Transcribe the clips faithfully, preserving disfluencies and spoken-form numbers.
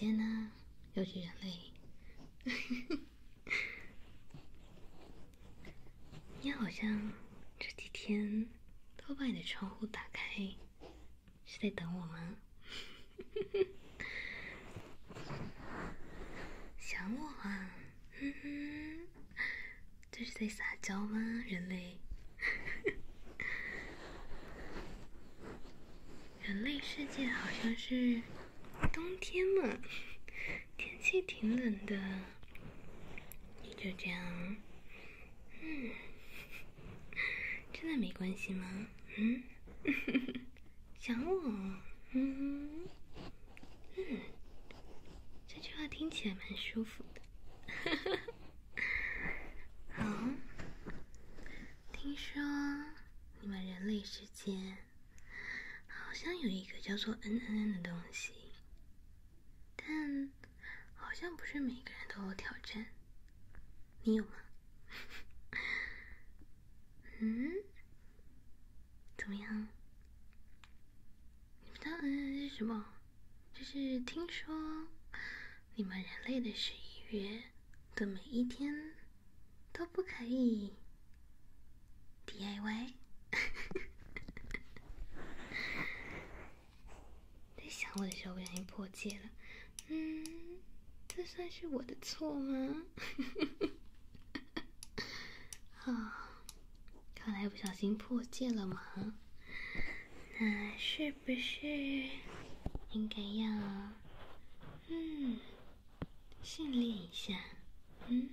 间呢，又是人类。你好像这几天都把你的窗户打开，是在等我吗？想我啊？嗯哼，这是在撒娇吗，人类？人类世界好像是冬天嘛，天气挺冷的，你就这样，嗯，真的没关系吗？嗯，想我，嗯嗯，这句话听起来蛮舒服的。好，听说你们人类世界好像有一个叫做 N N N 的东西，但好像不是每个人都有挑战，你有吗？嗯，怎么样？你不知道 N N N 是什么？就是听说你们人类的十一月的每一天都不可以 D I Y。在想我的时候不小心破戒了，嗯，这算是我的错吗？啊，看来不小心破戒了嘛，那是不是应该要嗯训练一下？嗯，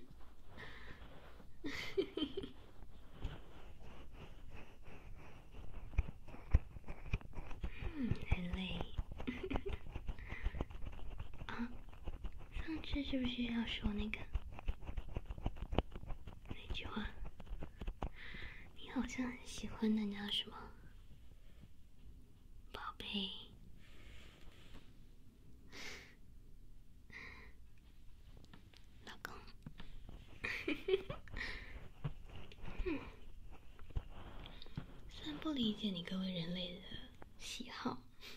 嗯，很累啊。上次是不是要说那个那句话？你好像很喜欢的叫什么？宝贝。老公。嗯，虽然不理解你各位人类的喜好，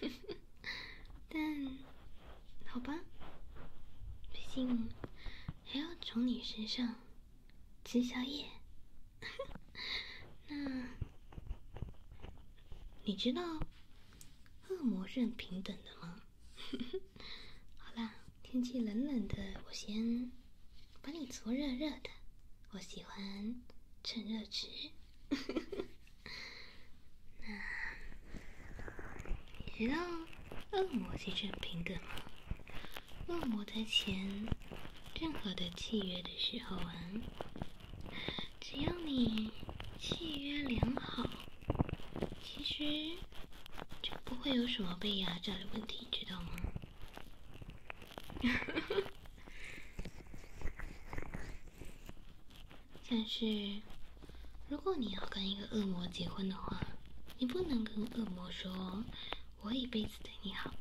但好吧，毕竟还要从你身上吃宵夜。那你知道恶魔是很平等的吗？好啦，天气冷冷的，我先把你搓热热的，我喜欢趁热吃。那你知道恶魔其实很平等吗？恶魔在签任何的契约的时候啊，只要你契约良好，其实就不会有什么被压榨的问题，知道吗？但是如果你要跟一个恶魔结婚的话，你不能跟恶魔说我一辈子对你好，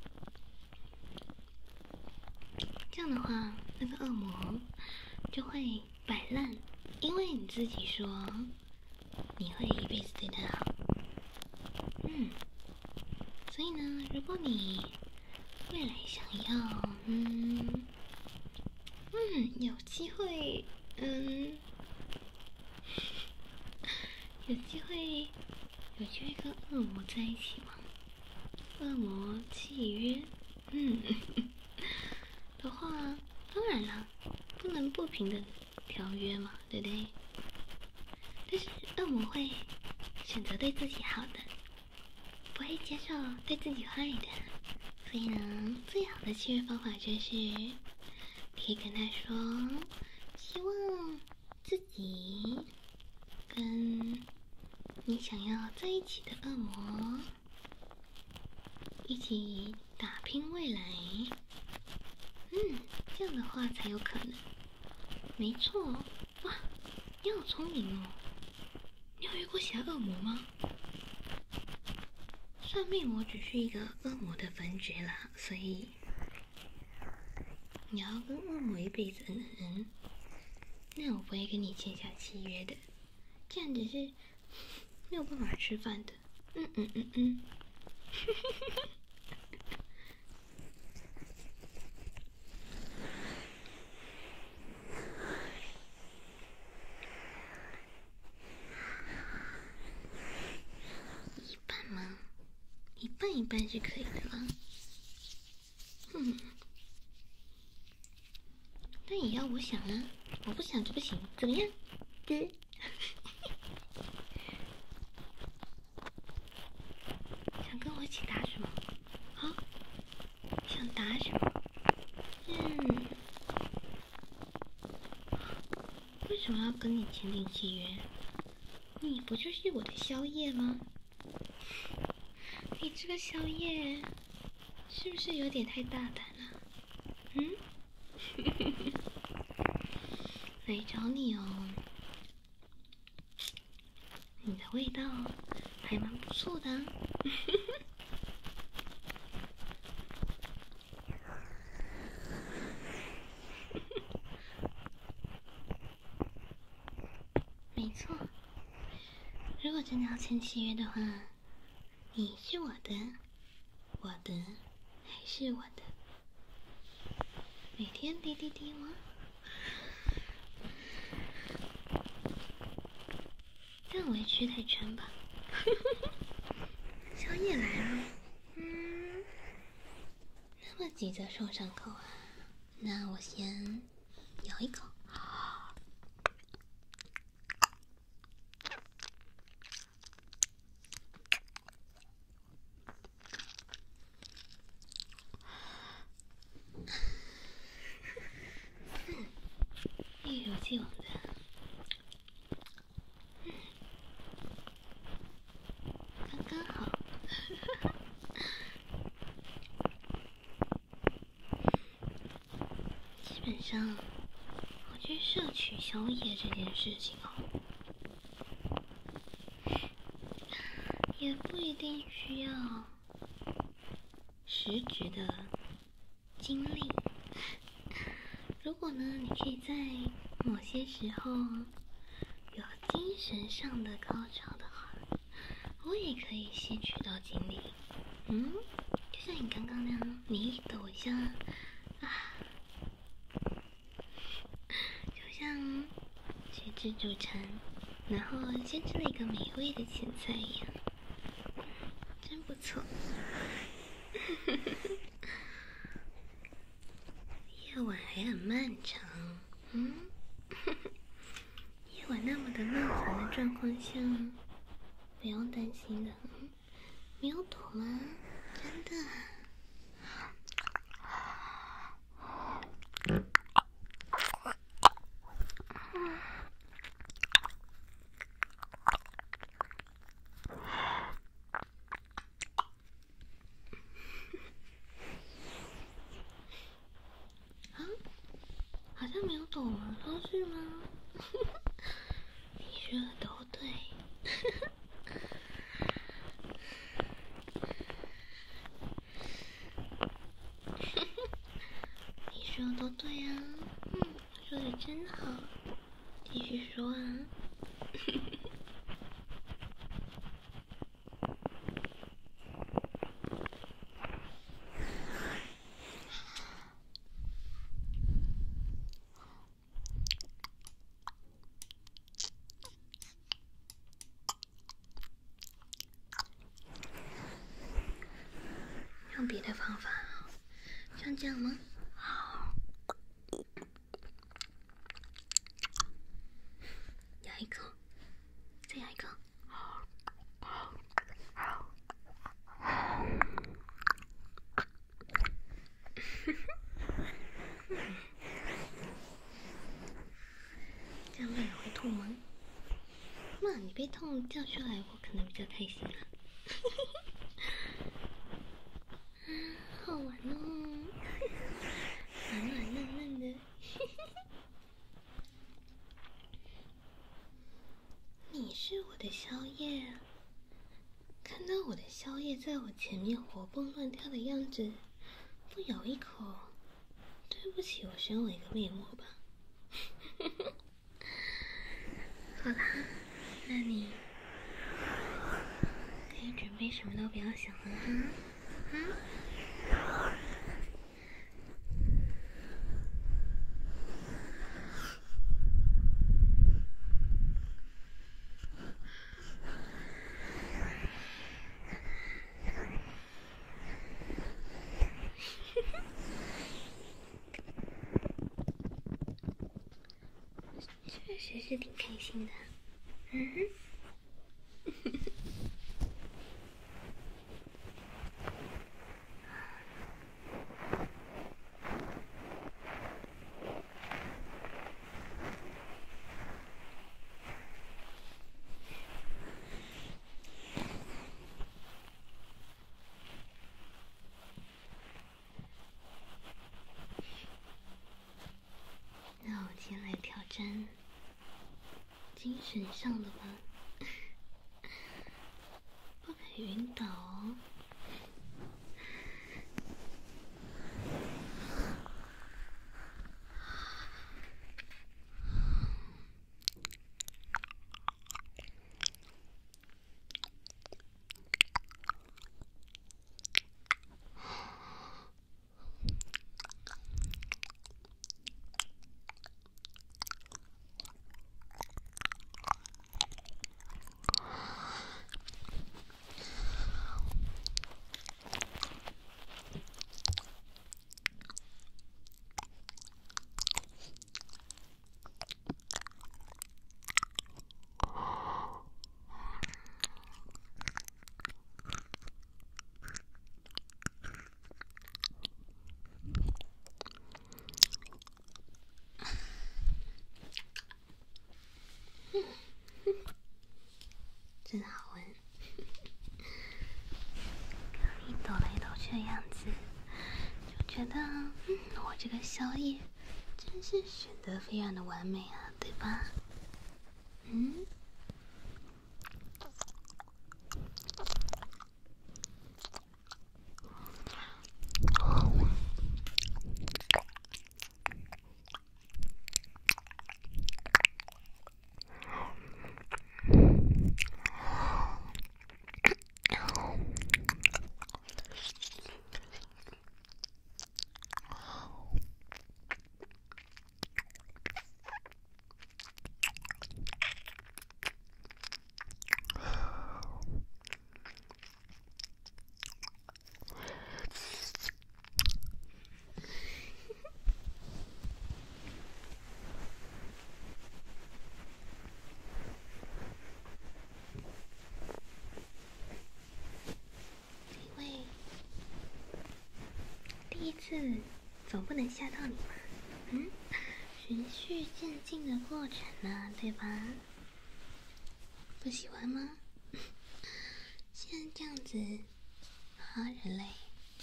这样的话那个恶魔就会摆烂，因为你自己说你会一辈子对他好。嗯，所以呢，如果你未来想要嗯嗯有机会嗯有机会有机会跟恶魔在一起吗？恶魔契约嗯的话，当然啦，不能不平等条约嘛，对不对？但是恶魔会选择对自己好的，不会接受对自己坏的。所以呢，最好的契约方法就是你可以跟他说，希望自己跟你想要在一起的恶魔一起打拼未来。嗯，这样的话才有可能。没错，哇，你好聪明哦！你有遇过小恶魔吗？算命魔只是一个恶魔的分支啦，所以你要跟恶魔一辈子，嗯嗯，那我不会跟你签下契约的，这样子是没有办法吃饭的。嗯嗯嗯嗯。 半一半是可以的啦。嗯，但也要我想啊，我不想就不行，怎么样？对。想跟我一起打什么？啊？想打什么？嗯。为什么要跟你签订契约？你不就是我的宵夜吗？你这个宵夜是不是有点太大胆了？嗯？来找你哦，你的味道还蛮不错的啊。没错，如果真的要签契约的话，你是我的，我的还是我的，每天滴滴滴吗？但我也去太穿吧。宵夜来了，嗯，那么急着送上口啊？那我先咬一口。一如既往的，嗯，刚刚好。基本上，我去摄取宵夜这件事情哦，也不一定需要实质的精力。如果呢，你可以在某些时候有精神上的高潮的话，我也可以吸取到精力。嗯，就像你刚刚那样，你一抖一下，啊，就像去自助餐，然后先吃了一个美味的前菜一样，真不错。夜晚还很漫长，嗯，夜晚那么的漫长的状况下，不用担心的。没有躲吗？真的啊？啊？好像没有躲吗？都是吗？你说的都对。你说的都对啊，嗯，说的真好，继续说啊。用别的方法，像这样吗？咬一口，再咬一口。这样累了会吐吗？妈，你被痛叫出来，我可能比较开心啊。嗯，好玩哦，软软嫩嫩的。你是我的宵夜，看到我的宵夜在我前面活蹦乱跳的样子，不咬一口，对不起我身为一个魅魔吧。好啦，那你可以准备什么都不要想了哈，嗯。 是挺开心的。嗯哼。那我今天来挑战精神上的吧，不可以晕倒哦。真好闻。你抖来抖去的样子，就觉得，嗯，我这个宵夜真是选得非常的完美啊，对吧？嗯。因为第一次总不能吓到你嘛，嗯，循序渐进的过程呢，对吧？不喜欢吗？现在这样子啊，人类。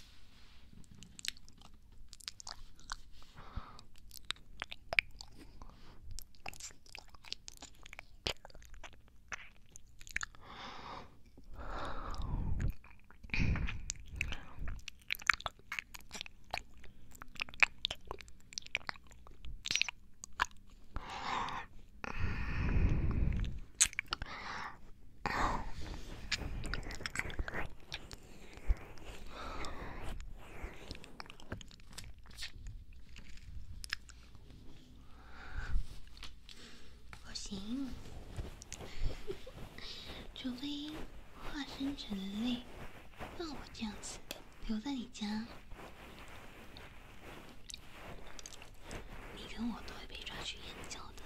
不行，除非化身成人类，让我这样子留在你家，你跟我都会被抓去研究的。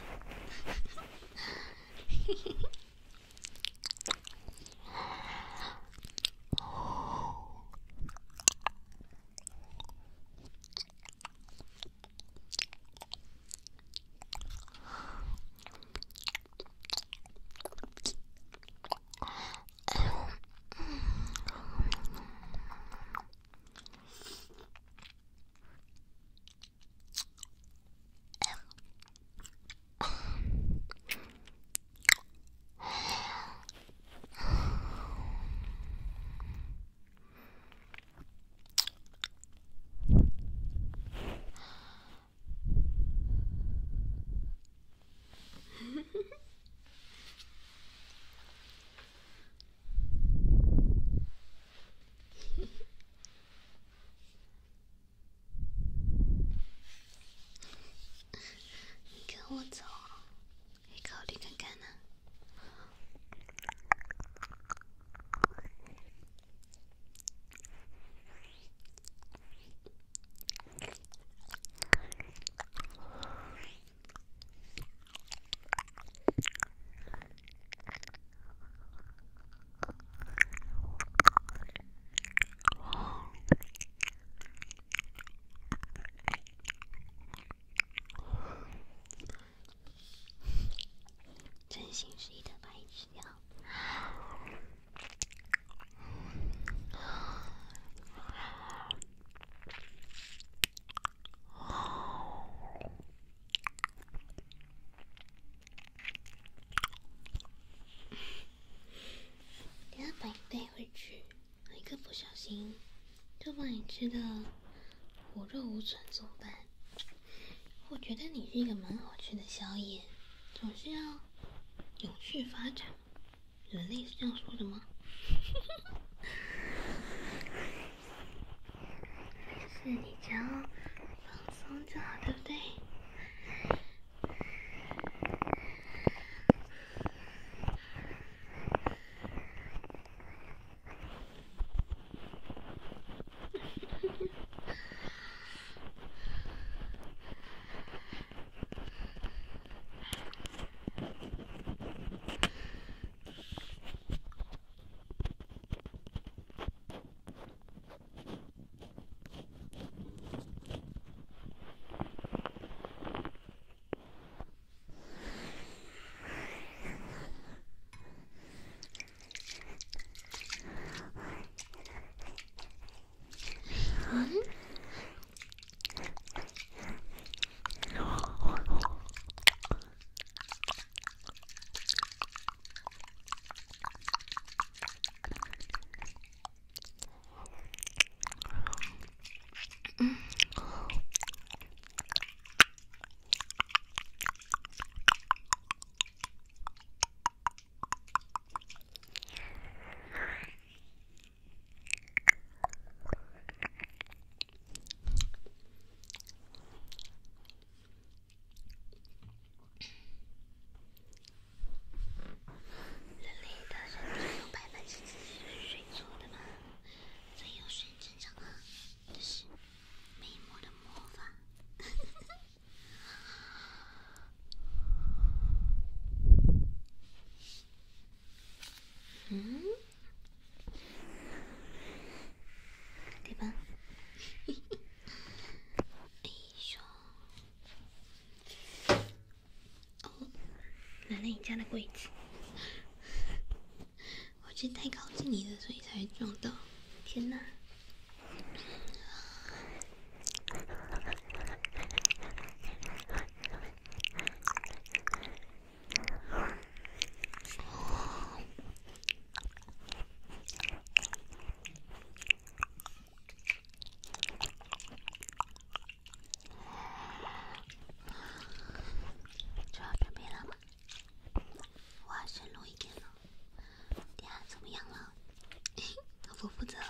小心，就把你吃的骨肉无损怎么办？我觉得你是一个蛮好吃的宵夜，总是要永续发展。人类是这样说的吗？是你只要放松就好，对不对？嗯。嗯，对吧？哎呦，哦，拿了你家的柜子，我是太靠近你了，所以才会撞到。天哪！我负责。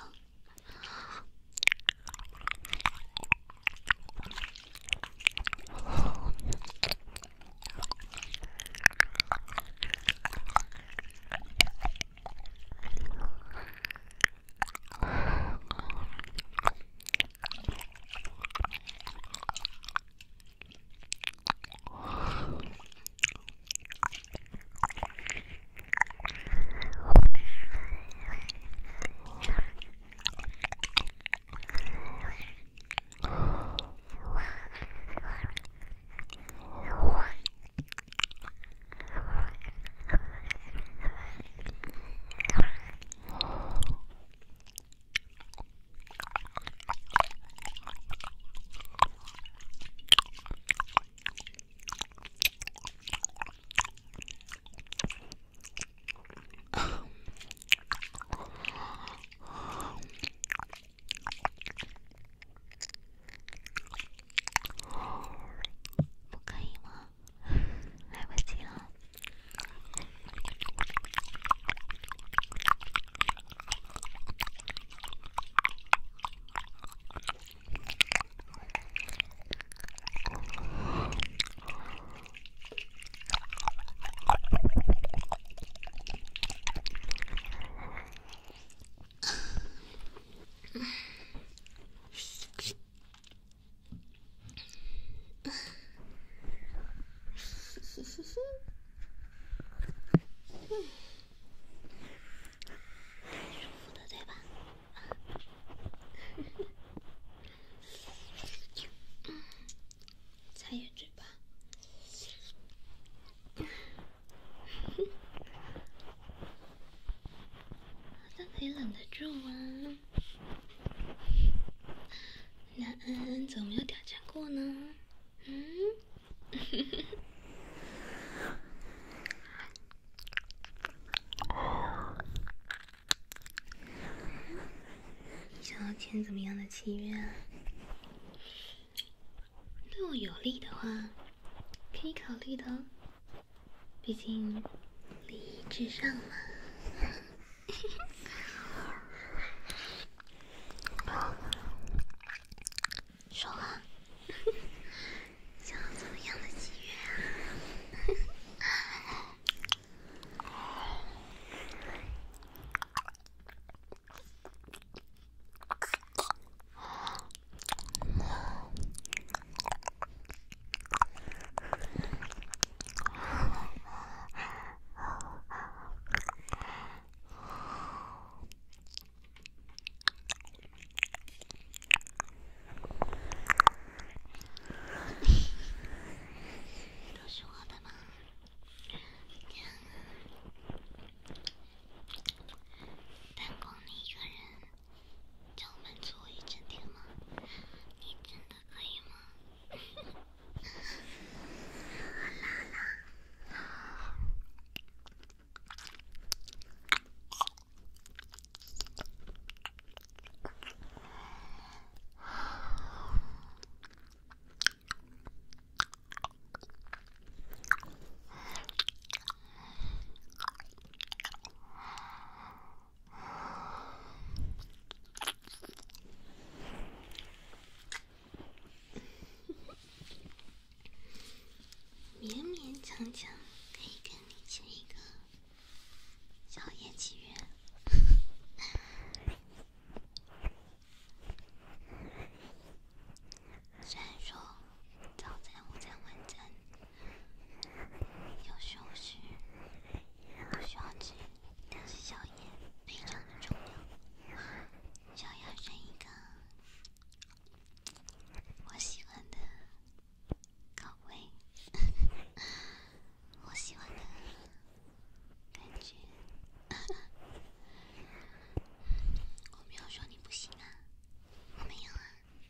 擦眼嘴巴，好像可以忍得住吗？那安安怎么没有挑战过呢？嗯。 签怎么样的契约啊？对我有利的话，可以考虑的哦。毕竟礼仪至上嘛。说啊，想要怎么样的契约啊？都是我的吗？但光你一个人就满足我一整天吗？你真的可以吗？啦啦。勉勉强强可以跟你签一个宵夜契约。虽然说早餐、午餐、晚餐有时候是不需要吃，但是宵夜非常的重要。就要选一个我喜欢的口味，我喜欢的感觉。我没有说你不行啊，我没有啊。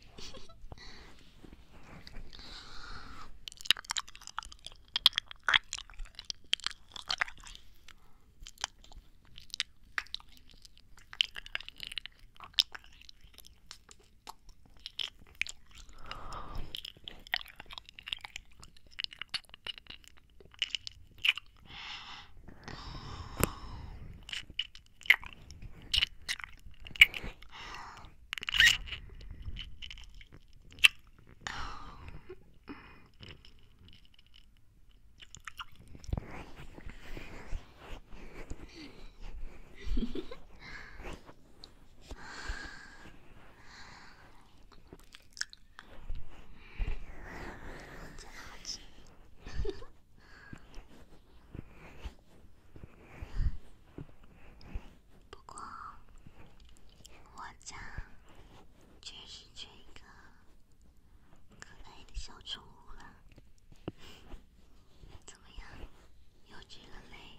真好吃。不过我家确实缺一个可爱的小宠物了。怎么样？又觉得累？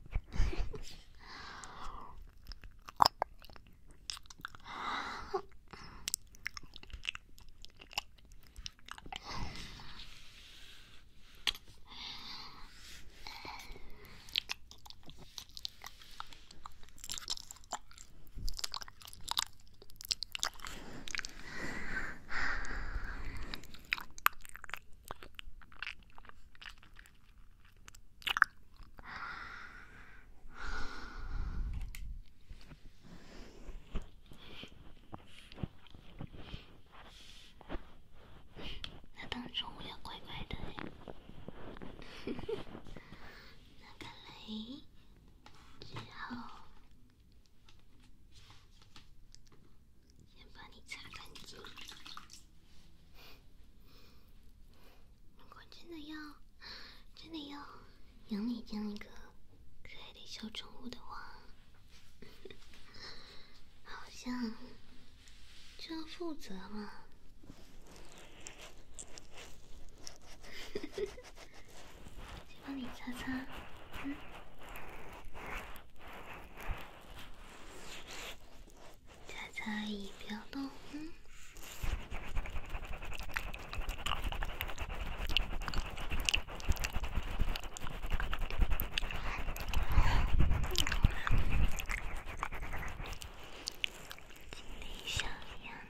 那当宠物要乖乖的欸。那看来只好先把你擦干净。如果真的要真的要养你这样一个可爱的小宠物的话，好像就要负责嘛。先帮你擦擦，嗯，擦擦而已，不要动，嗯。心里想呀。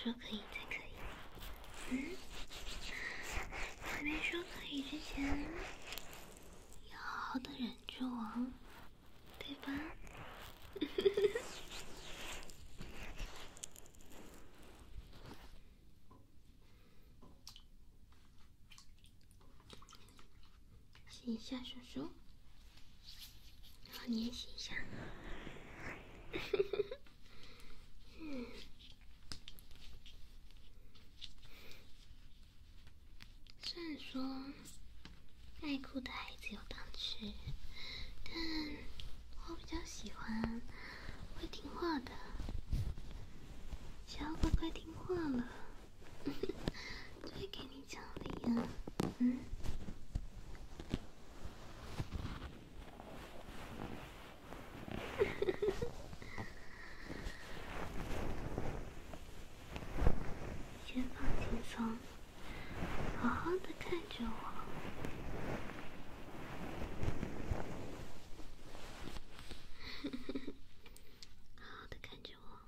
说可以才可以。嗯，还没说可以之前，要好好的忍住哦，对吧？洗一下手手，然后你也洗一下。嗯，虽然说爱哭的孩子有糖吃，但我比较喜欢会听话的。只要乖乖听话了，就会给你奖励啊。嗯。先放轻松，好好的看着我。好好的看着我。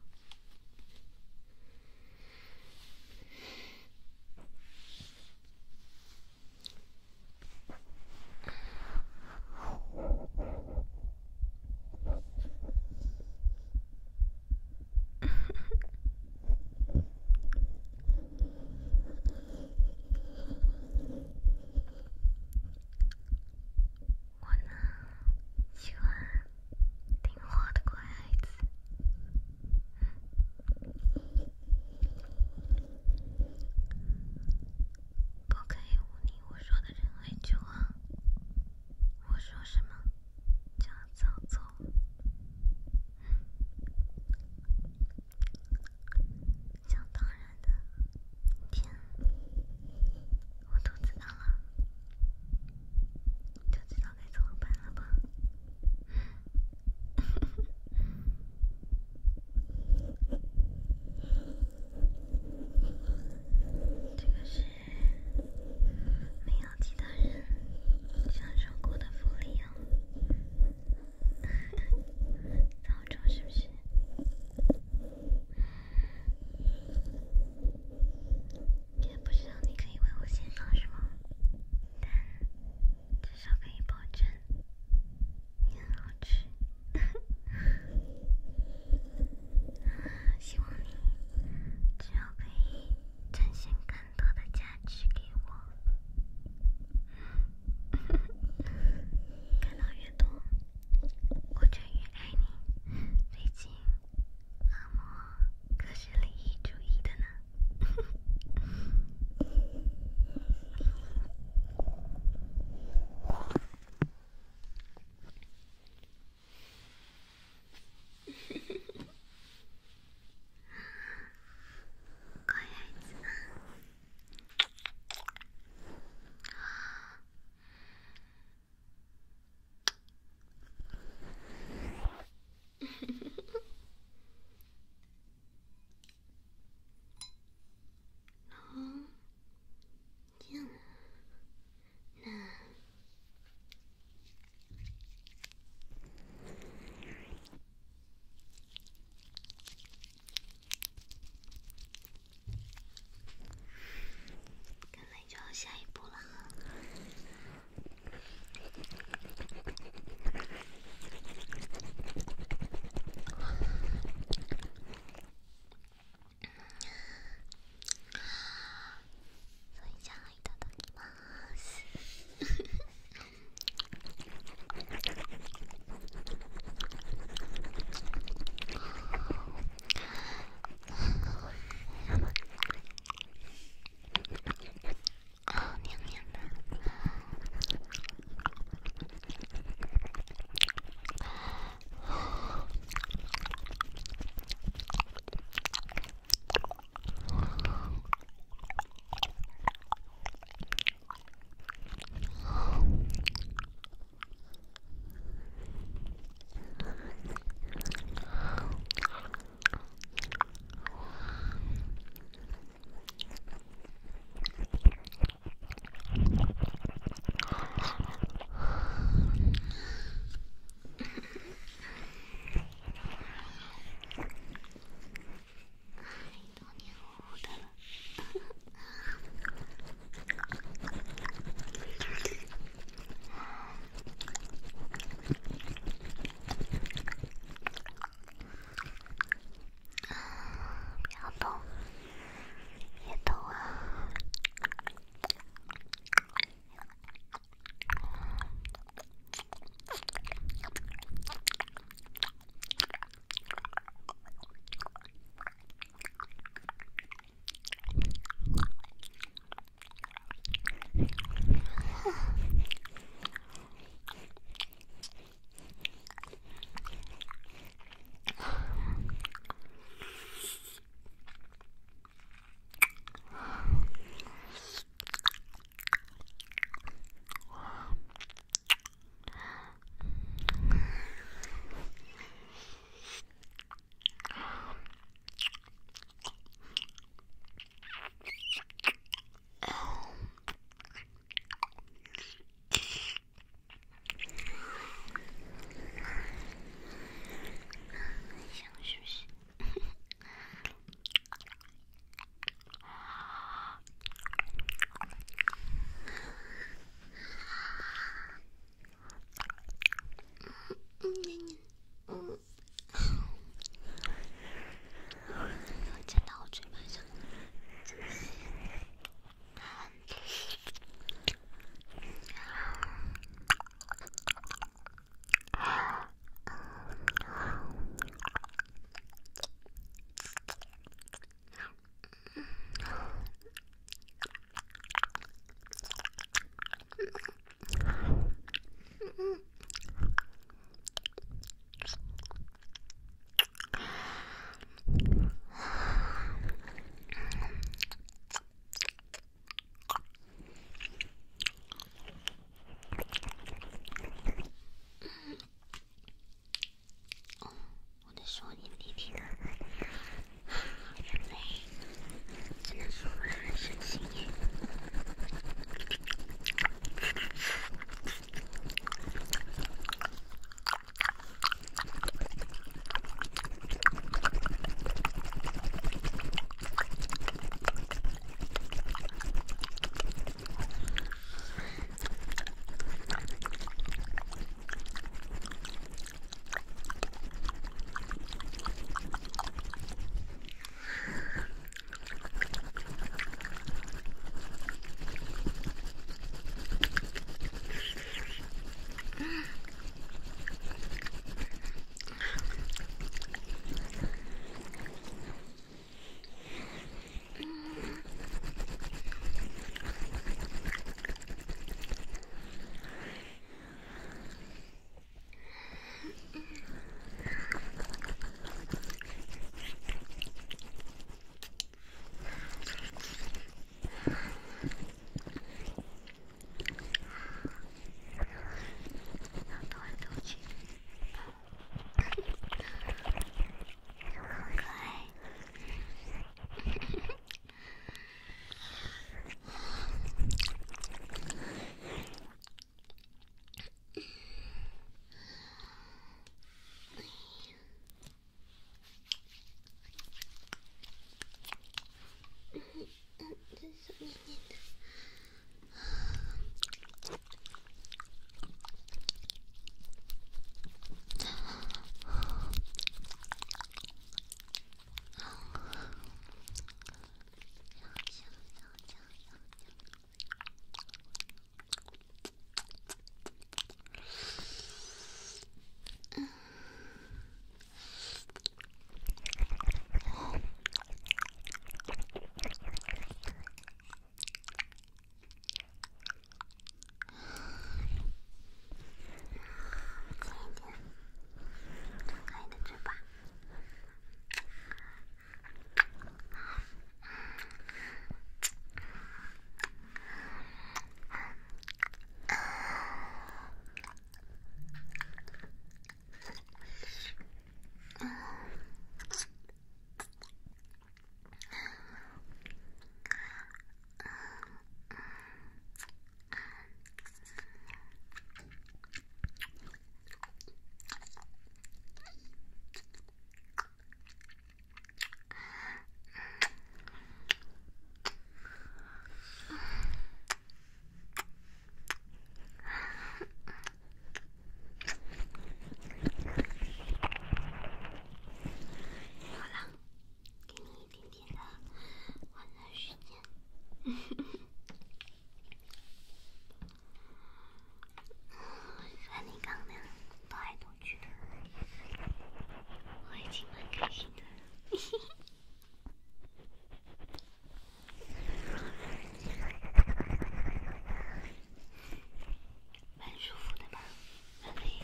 算你刚那样躲来躲去的，我已经蛮开心的了。蛮舒服的吧？蛮累。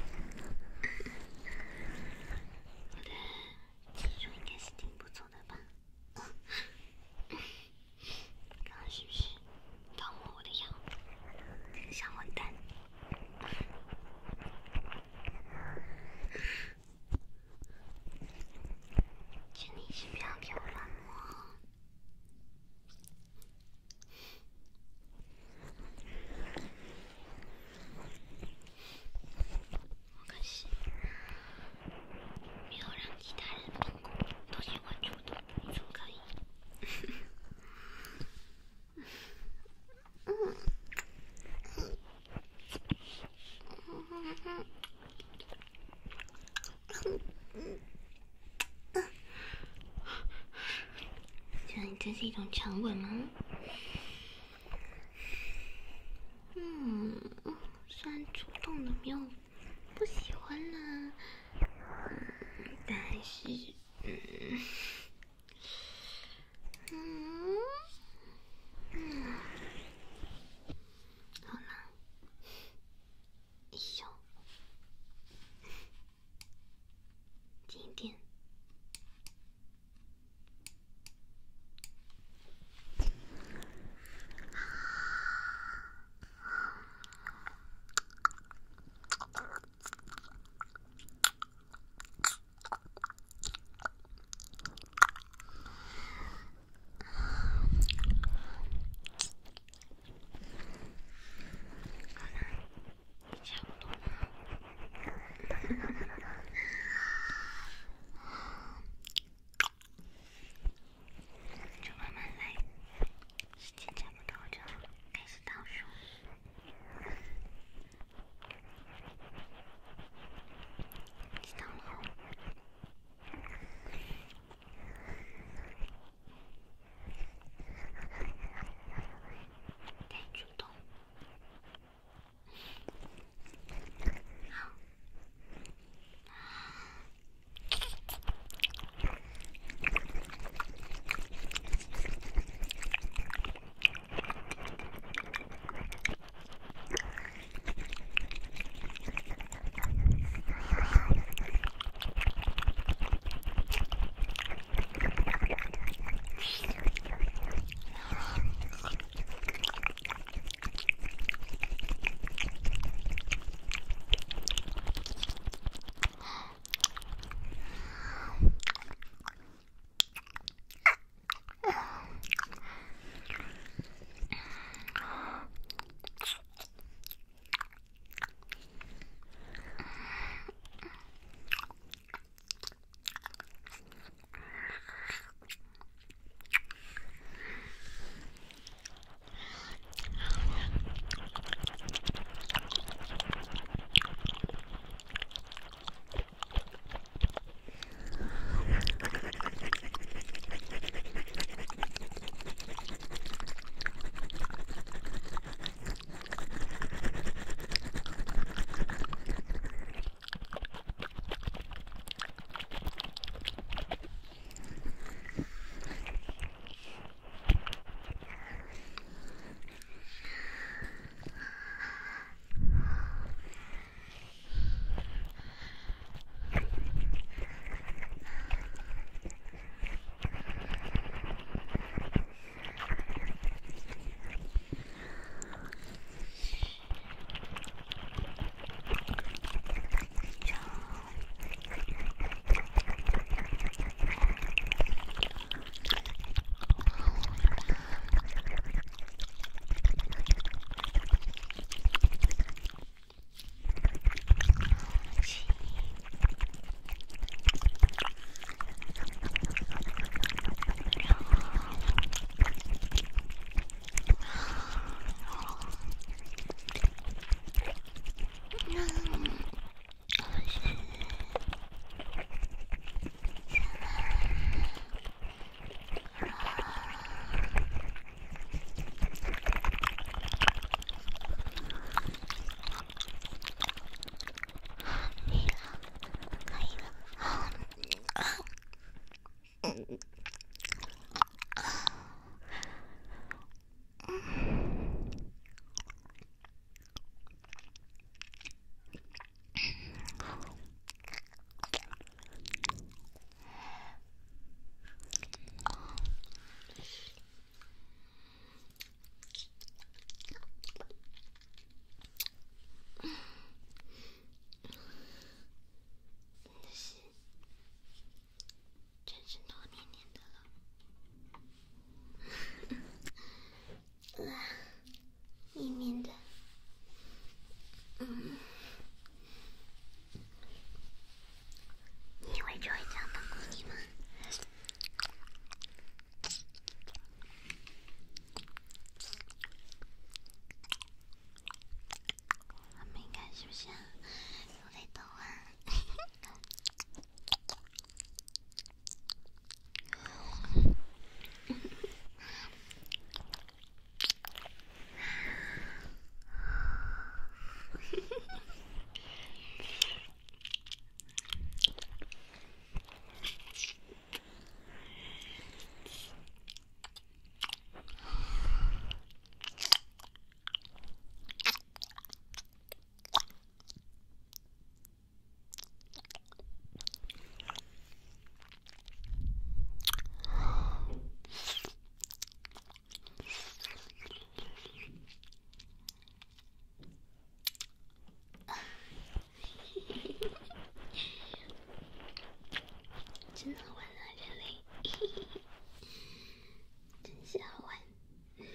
我的技术应该是挺不错的吧？刚刚是不是偷摸我的腰？这个小混蛋！请你是不要给我乱摸。我可是没有让其他人碰过，都喜欢主动，你怎么可以？觉得你这是一种强吻吗？嗯，虽然主动的没有不喜欢啦，嗯，但还是，嗯，嗯，嗯，好啦，一手，近一点。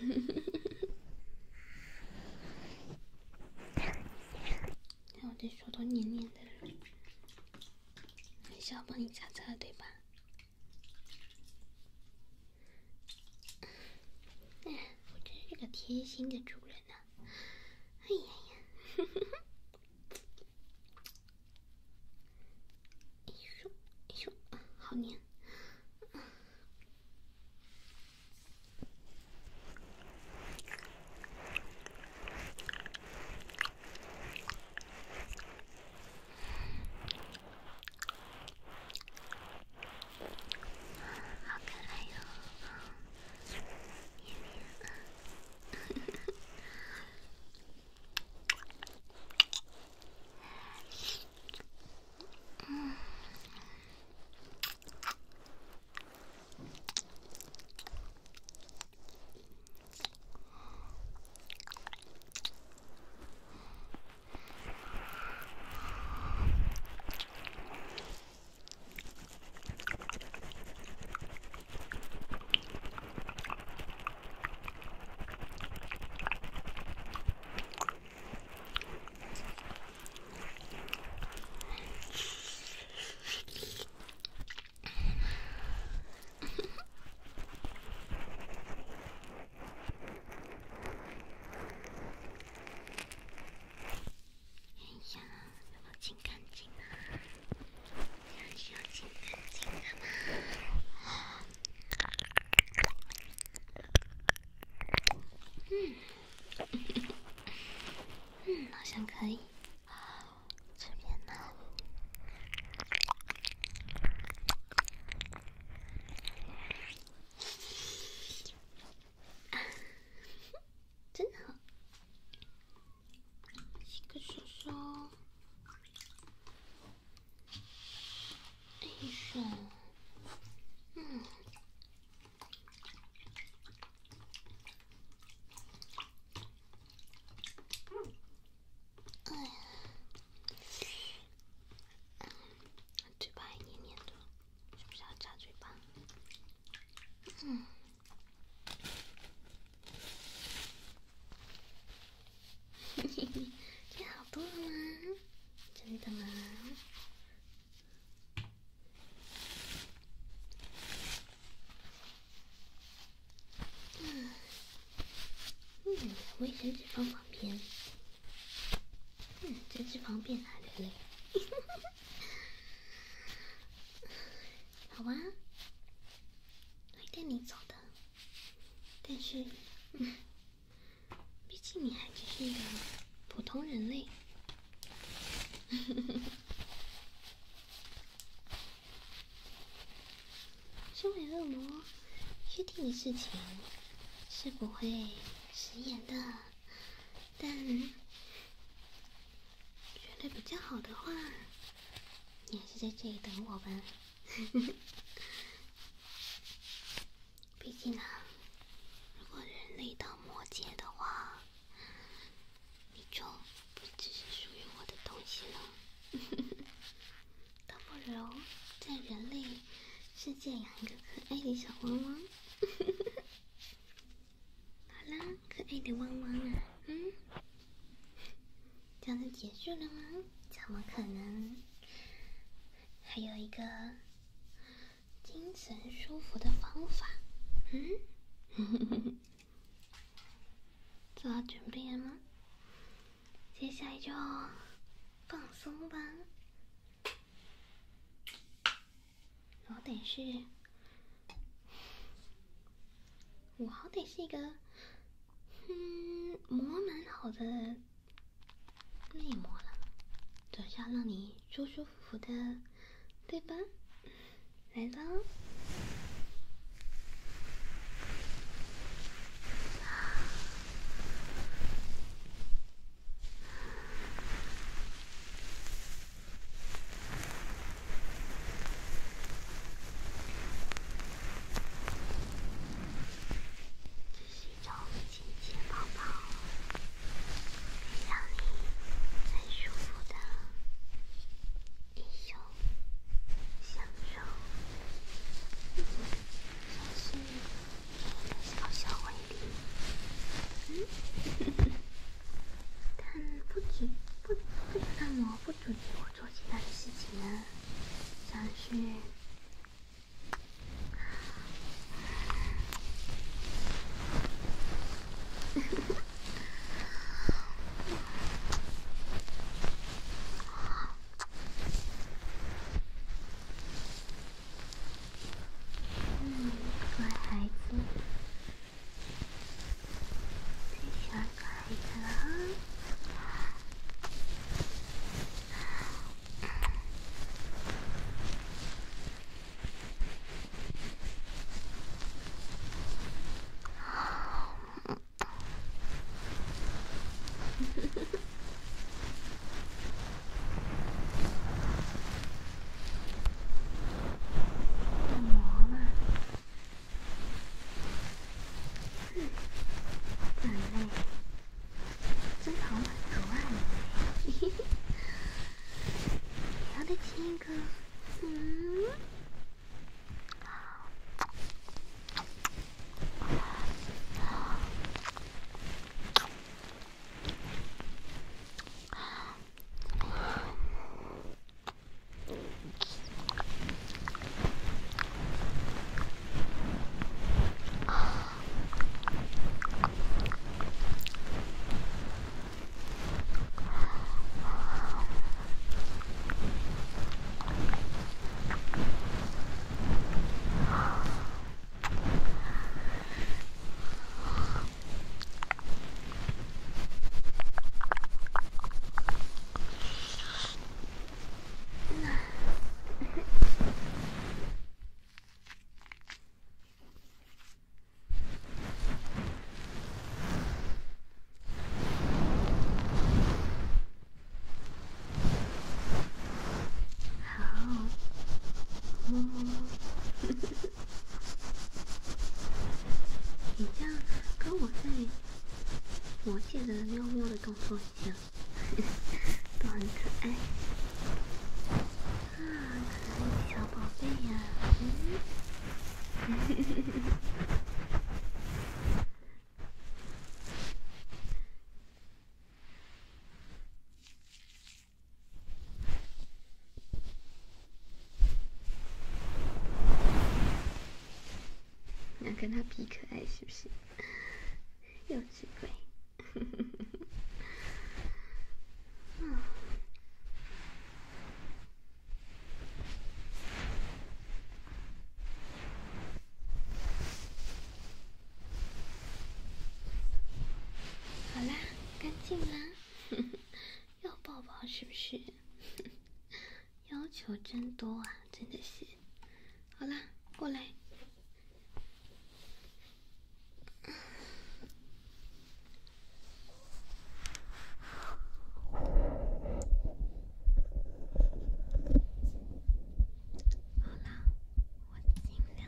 看我的手都黏黏的了，还是要帮你擦擦，对吧？哎，我真是个贴心的主人啊！哎呀呀，哎呦哎呦，好黏。嗯，好像可以。这边呢，真好，洗个手手。哎呦，嗯。哎呀，嘴巴还黏黏的，是不是要扎嘴巴？嗯。嘿嘿嘿，这好多了吗？真的吗？嗯嗯，卫生纸放旁边。嗯，真是方便啊，人类。好啊，会带你走的。但是，嗯，毕竟你还只是一个普通人类。身为恶魔，约定的事情是不会食言的，但觉得比较好的话，你还是在这里等我吧。毕竟啊，如果人类到魔界的话，你就不只是属于我的东西了。倒不如在人类世界养一个可爱的小汪汪。好啦，可爱的汪汪啊，嗯，这样就结束了吗？怎么可能？还有一个精神舒服的方法，嗯，做好准备了吗？接下来就放松吧。好歹是，我好歹是一个，嗯，磨蛮好的内膜了，总是要让你舒舒服服的，对吧？来喽！这是一种亲切抱抱，可以让你很舒服的一手享受嗯，不然累，真好满足啊你！嘿嘿嘿，要再亲一个，嗯。好，摸摸摸，你这样跟我在魔界的喵喵的动作一样，都很可爱。啊，可爱的小宝贝呀！嗯，你要跟他比可爱是不是？幼稚鬼。嗯，好啦，干净啦。要抱抱是不是？要求真多啊，真的是。好啦，过来。好啦，我尽量。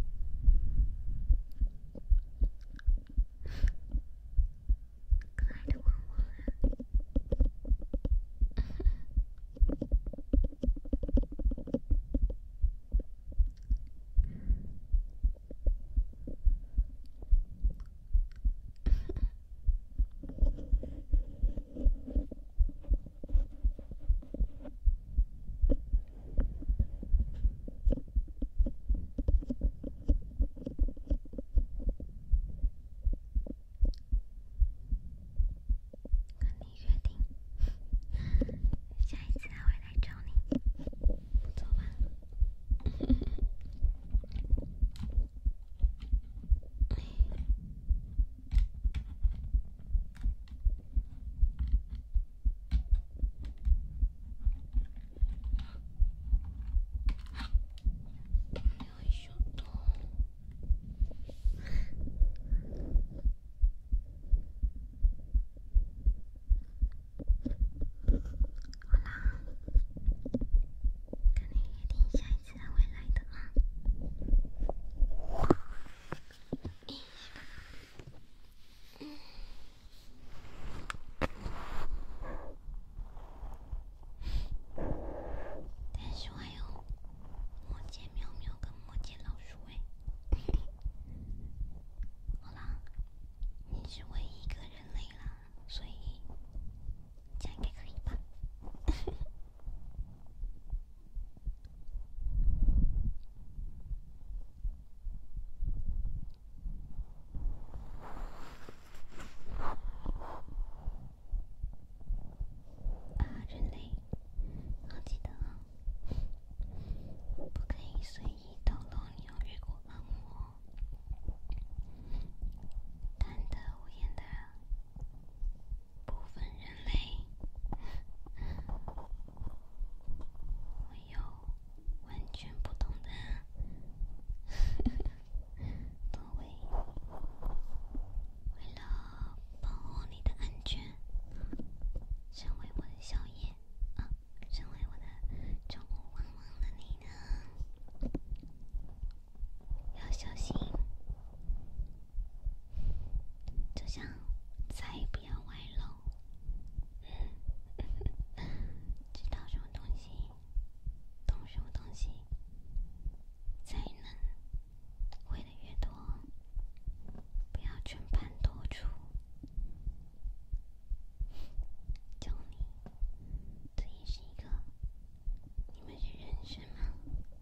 可爱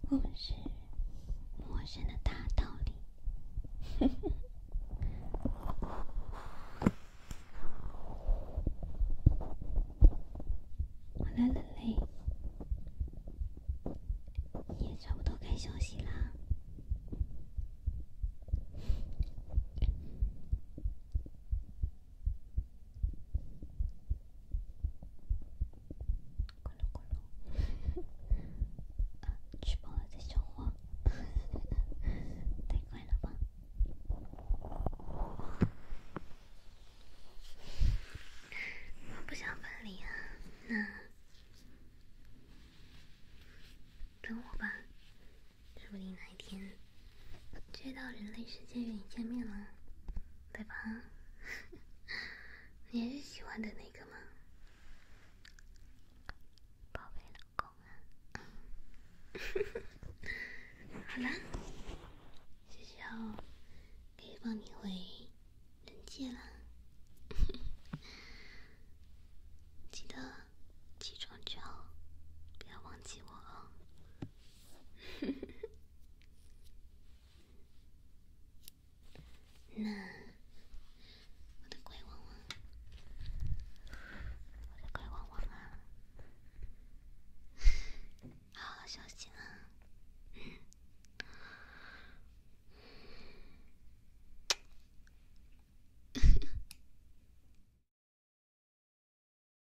故事，陌生的大道理。我来了嘞，也差不多该休息啦。咕噜咕噜，啊，吃饱了再消化，太快了吧！我不想分离啊，那等我吧，说不定哪一天接到人类世界与你见面了，对吧？你也是喜欢的那个吗？